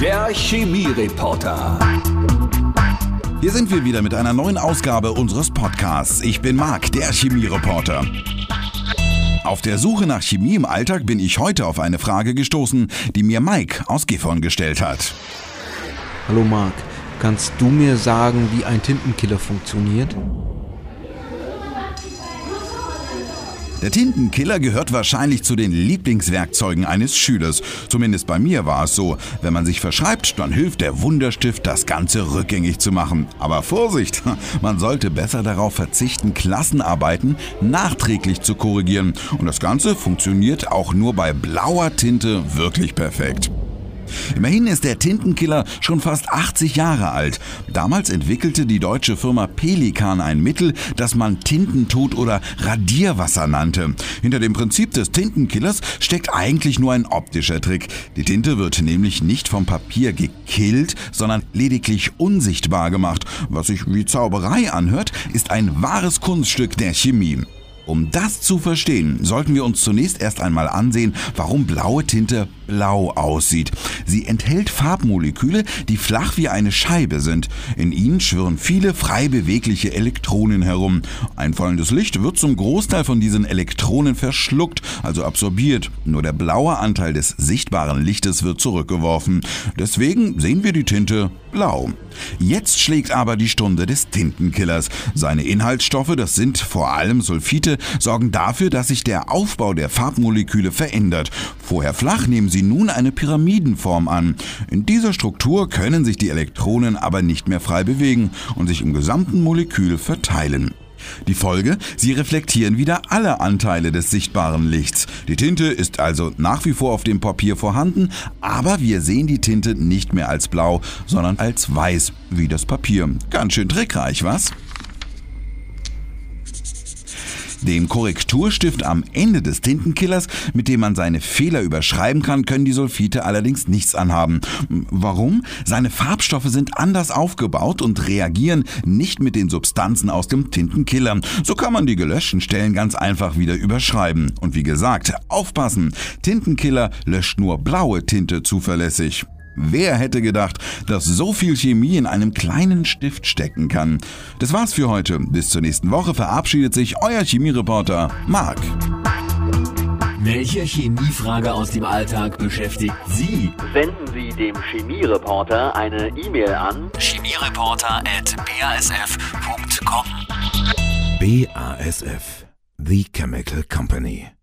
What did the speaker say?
Der Chemiereporter. Hier sind wir wieder mit einer neuen Ausgabe unseres Podcasts. Ich bin Marc, der Chemiereporter. Auf der Suche nach Chemie im Alltag bin ich heute auf eine Frage gestoßen, die mir Mike aus Gifhorn gestellt hat. Hallo Marc, kannst du mir sagen, wie ein Tintenkiller funktioniert? Der Tintenkiller gehört wahrscheinlich zu den Lieblingswerkzeugen eines Schülers. Zumindest bei mir war es so. Wenn man sich verschreibt, dann hilft der Wunderstift, das Ganze rückgängig zu machen. Aber Vorsicht, man sollte besser darauf verzichten, Klassenarbeiten nachträglich zu korrigieren. Und das Ganze funktioniert auch nur bei blauer Tinte wirklich perfekt. Immerhin ist der Tintenkiller schon fast 80 Jahre alt. Damals entwickelte die deutsche Firma Pelikan ein Mittel, das man Tintentod oder Radierwasser nannte. Hinter dem Prinzip des Tintenkillers steckt eigentlich nur ein optischer Trick. Die Tinte wird nämlich nicht vom Papier gekillt, sondern lediglich unsichtbar gemacht. Was sich wie Zauberei anhört, ist ein wahres Kunststück der Chemie. Um das zu verstehen, sollten wir uns zunächst erst einmal ansehen, warum blaue Tinte blau aussieht. Sie enthält Farbmoleküle, die flach wie eine Scheibe sind. In ihnen schwirren viele frei bewegliche Elektronen herum. Einfallendes Licht wird zum Großteil von diesen Elektronen verschluckt, also absorbiert. Nur der blaue Anteil des sichtbaren Lichtes wird zurückgeworfen. Deswegen sehen wir die Tinte blau. Jetzt schlägt aber die Stunde des Tintenkillers. Seine Inhaltsstoffe, das sind vor allem Sulfite, sorgen dafür, dass sich der Aufbau der Farbmoleküle verändert. Vorher flach nehmen sie nun eine Pyramidenform an. In dieser Struktur können sich die Elektronen aber nicht mehr frei bewegen und sich im gesamten Molekül verteilen. Die Folge: Sie reflektieren wieder alle Anteile des sichtbaren Lichts. Die Tinte ist also nach wie vor auf dem Papier vorhanden, aber wir sehen die Tinte nicht mehr als blau, sondern als weiß, wie das Papier. Ganz schön trickreich, was? Dem Korrekturstift am Ende des Tintenkillers, mit dem man seine Fehler überschreiben kann, können die Sulfite allerdings nichts anhaben. Warum? Seine Farbstoffe sind anders aufgebaut und reagieren nicht mit den Substanzen aus dem Tintenkiller. So kann man die gelöschten Stellen ganz einfach wieder überschreiben. Und wie gesagt, aufpassen! Tintenkiller löscht nur blaue Tinte zuverlässig. Wer hätte gedacht, dass so viel Chemie in einem kleinen Stift stecken kann? Das war's für heute. Bis zur nächsten Woche verabschiedet sich euer Chemiereporter Marc. Welche Chemiefrage aus dem Alltag beschäftigt Sie? Senden Sie dem Chemiereporter eine E-Mail an chemiereporter@basf.com. BASF, The Chemical Company.